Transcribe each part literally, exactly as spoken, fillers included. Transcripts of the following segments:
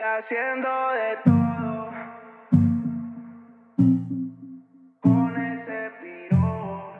Haciendo de todo con ese piro.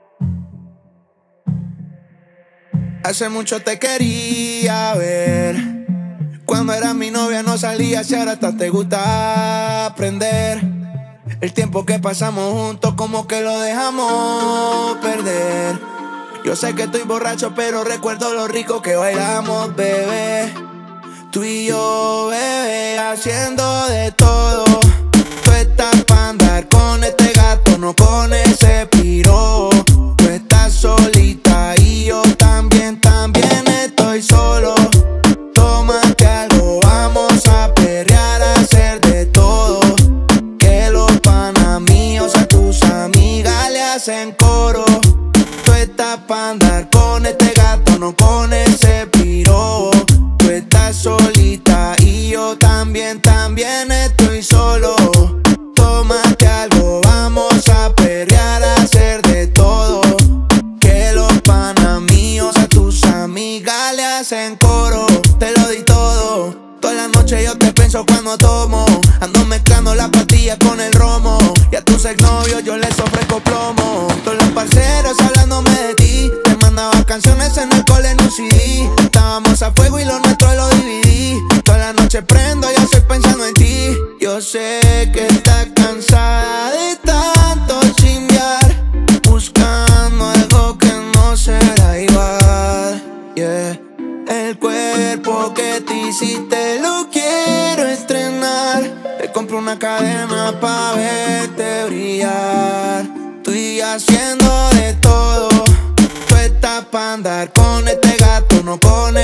Hace mucho te quería ver. Cuando eras mi novia no salías y ahora hasta te gusta aprender. El tiempo que pasamos juntos como que lo dejamos perder. Yo sé que estoy borracho pero recuerdo lo rico que bailamos, bebé. Tú y yo, bebé, haciendo de todo. Tú estás pa' andar con este gato, no con ese piro. Tú estás solita y yo también, también estoy solo. Tómate algo, vamos a perrear, a hacer de todo. Que los panas míos a tus amigas le hacen coro. Tú estás pa' andar con este gato, no con ese piro. Tú estás solita y yo también, también estoy solo. Tómate algo, vamos a perrear, a hacer de todo. Que los panas míos a tus amigas le hacen coro. Te lo di todo, toda la noche yo te pienso cuando tomo. Ando mezclando las pastillas con el romo. Y a tus exnovios yo les ofrezco plomo. Todos los parceros hablándome de ti. Te mandaba canciones en el cole en un C D. Estábamos a fuego y lo nuestro lo dividí. Toda la noche prendo y estoy pensando en ti. Yo sé que estás cansada de tanto chingar, buscando algo que no será igual, yeah. El cuerpo que te hiciste lo quiero estrenar. Te compro una cadena pa' verte brillar. Estoy haciendo de todo. Tú estás pa' andar con este gato, no con